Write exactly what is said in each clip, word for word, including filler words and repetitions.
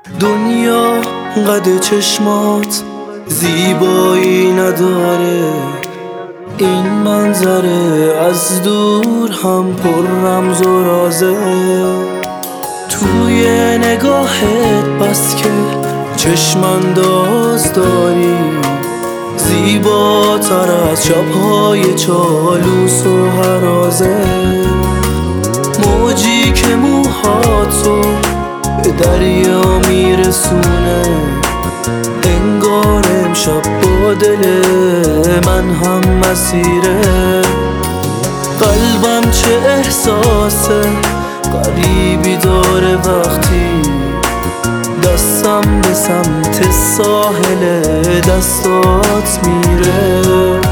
دنیا قد چشمات زیبایی نداره، این منظره از دور هم پر رمز و رازه. توی نگاهت بس که چشم انداز داری، زیباتر از شبهای چالوس و هرازه. موجی که موهاتو به دریا میرسونه، انگار امشب با دل من هم مسیره. قلبم چه احساس غریبی داره وقتی دستم به سمت ساحل دستات میره.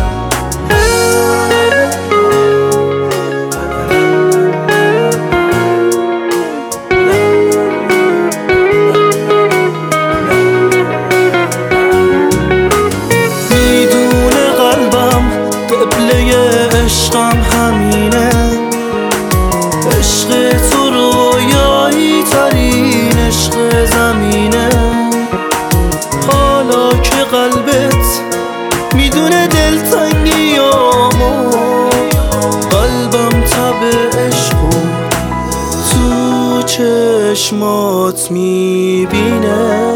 عشقم همینه، عشق تو رویایی ترین عشق زمینه. حالا که قلبت میدونه دلتنگیامو، قلبم تب عشقو تو چشمات میبینه.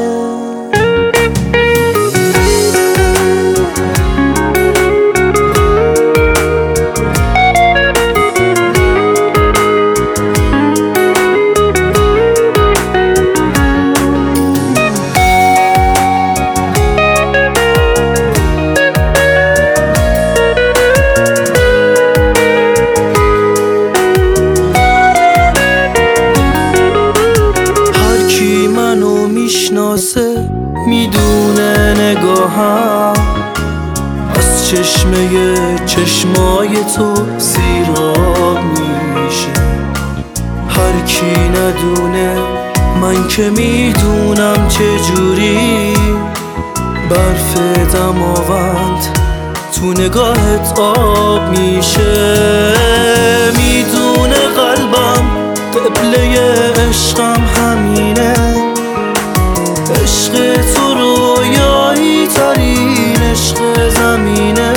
میشناسه میدونه نگاهم از چشمه چشمای تو سیراب میشه. هر کی ندونه من که میدونم چجوری برف دماوند تو نگاهت آب میشه. میدونه قلبم قبله عشقم همینه، عشق تو رویایی ترین عشق زمینه.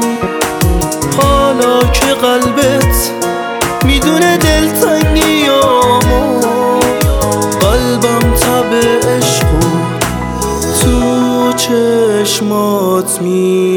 حالا که قلبت میدونه دلتنگیامو، قلبم تب عشقو تو چشمات می